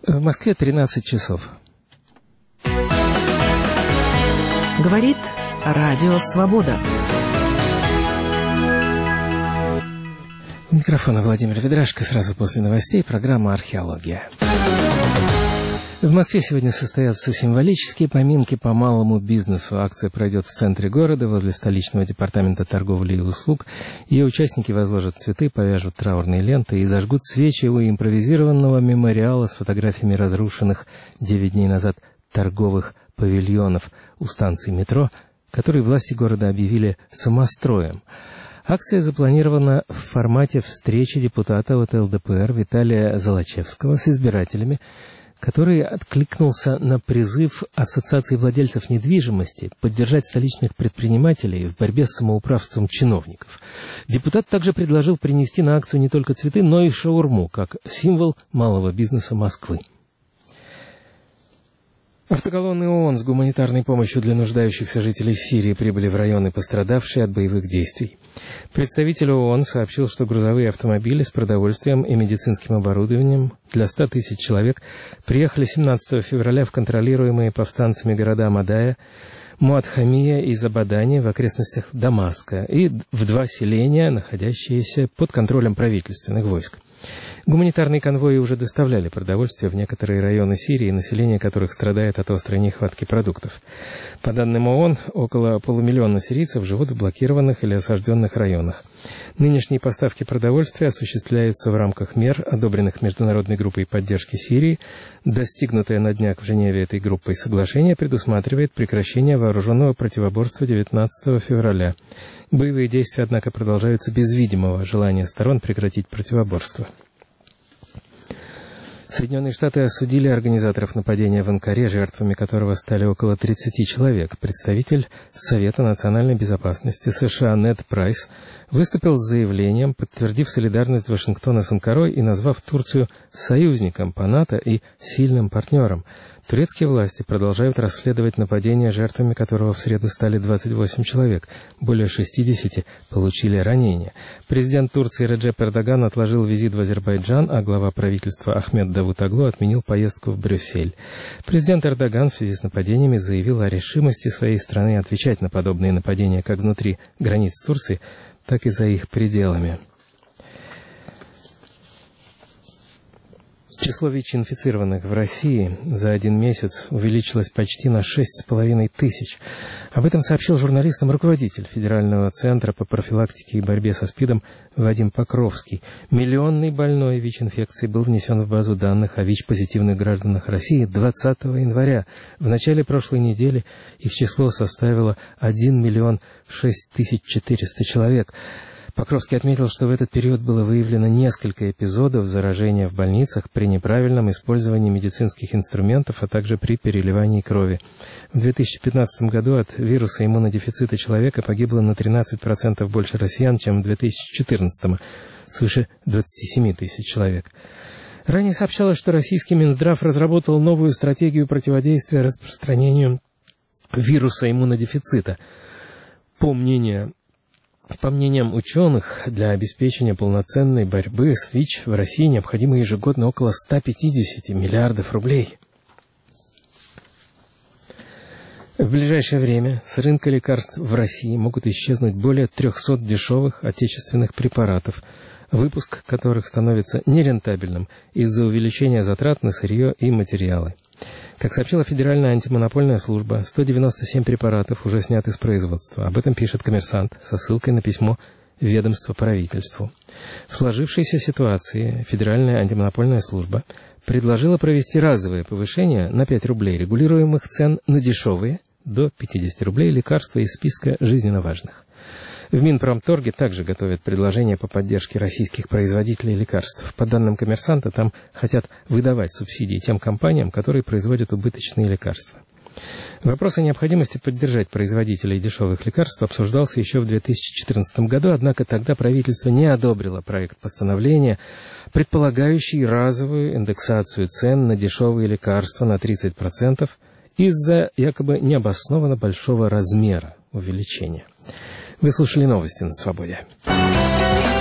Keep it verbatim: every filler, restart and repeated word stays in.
В Москве тринадцать часов. Говорит Радио Свобода. У микрофона Владимир Ведрашко. Сразу после новостей программа «Археология». В Москве сегодня состоятся символические поминки по малому бизнесу. Акция пройдет в центре города, возле столичного департамента торговли и услуг. Ее участники возложат цветы, повяжут траурные ленты и зажгут свечи у импровизированного мемориала с фотографиями разрушенных девять дней назад торговых павильонов у станции метро, который власти города объявили самостроем. Акция запланирована в формате встречи депутата от эл дэ пэ эр Виталия Золочевского с избирателями, который откликнулся на призыв Ассоциации владельцев недвижимости поддержать столичных предпринимателей в борьбе с самоуправством чиновников. Депутат также предложил принести на акцию не только цветы, но и шаурму, как символ малого бизнеса Москвы. Автоколонны ООН с гуманитарной помощью для нуждающихся жителей Сирии прибыли в районы, пострадавшие от боевых действий. Представитель ООН сообщил, что грузовые автомобили с продовольствием и медицинским оборудованием для ста тысяч человек приехали семнадцатого февраля в контролируемые повстанцами города Мадая, Муадхамия и Забадани в окрестностях Дамаска и в два селения, находящиеся под контролем правительственных войск. Гуманитарные конвои уже доставляли продовольствие в некоторые районы Сирии, население которых страдает от острой нехватки продуктов. По данным ООН, около полумиллиона сирийцев живут в блокированных или осажденных районах. Нынешние поставки продовольствия осуществляются в рамках мер, одобренных Международной группой поддержки Сирии. Достигнутое на днях в Женеве этой группой соглашение предусматривает прекращение вооруженного противоборства девятнадцатого февраля. Боевые действия, однако, продолжаются без видимого желания сторон прекратить противоборство. Соединенные Штаты осудили организаторов нападения в Анкаре, жертвами которого стали около тридцати человек. Представитель Совета национальной безопасности США Нед Прайс выступил с заявлением, подтвердив солидарность Вашингтона с Анкарой и назвав Турцию союзником по НАТО и сильным партнером. Турецкие власти продолжают расследовать нападение, жертвами которого в среду стали двадцать восемь человек. Более шестидесяти получили ранения. Президент Турции Реджеп Эрдоган отложил визит в Азербайджан, а глава правительства Ахмед Давутоглу отменил поездку в Брюссель. Президент Эрдоган в связи с нападениями заявил о решимости своей страны отвечать на подобные нападения как внутри границ Турции, так и за их пределами. Число ВИЧ-инфицированных в России за один месяц увеличилось почти на шесть с половиной тысяч. Об этом сообщил журналистам руководитель Федерального центра по профилактике и борьбе со СПИДом Вадим Покровский. Миллионный больной ВИЧ-инфекцией был внесен в базу данных о ВИЧ-позитивных гражданах России двадцатого января. В начале прошлой недели их число составило один миллион шесть тысяч четыреста человек. Покровский отметил, что в этот период было выявлено несколько эпизодов заражения в больницах при неправильном использовании медицинских инструментов, а также при переливании крови. В две тысячи пятнадцатом году от вируса иммунодефицита человека погибло на тринадцать процентов больше россиян, чем в две тысячи четырнадцатом, свыше двадцати семи тысяч человек. Ранее сообщалось, что российский Минздрав разработал новую стратегию противодействия распространению вируса иммунодефицита. По мнению По мнениям ученых, для обеспечения полноценной борьбы с ВИЧ в России необходимо ежегодно около ста пятидесяти миллиардов рублей. В ближайшее время с рынка лекарств в России могут исчезнуть более трехсот дешевых отечественных препаратов, выпуск которых становится нерентабельным из-за увеличения затрат на сырье и материалы. Как сообщила Федеральная антимонопольная служба, сто девяносто семь препаратов уже сняты с производства. Об этом пишет «Коммерсант» со ссылкой на письмо ведомства правительству. В сложившейся ситуации Федеральная антимонопольная служба предложила провести разовое повышение на пять рублей регулируемых цен на дешевые до пятидесяти рублей лекарства из списка жизненно важных. В Минпромторге также готовят предложения по поддержке российских производителей лекарств. По данным «Коммерсанта», там хотят выдавать субсидии тем компаниям, которые производят убыточные лекарства. Вопрос о необходимости поддержать производителей дешевых лекарств обсуждался еще в две тысячи четырнадцатом году, однако тогда правительство не одобрило проект постановления, предполагающий разовую индексацию цен на дешевые лекарства на тридцать процентов из-за якобы необоснованно большого размера увеличения. Вы слушали новости на Свободе.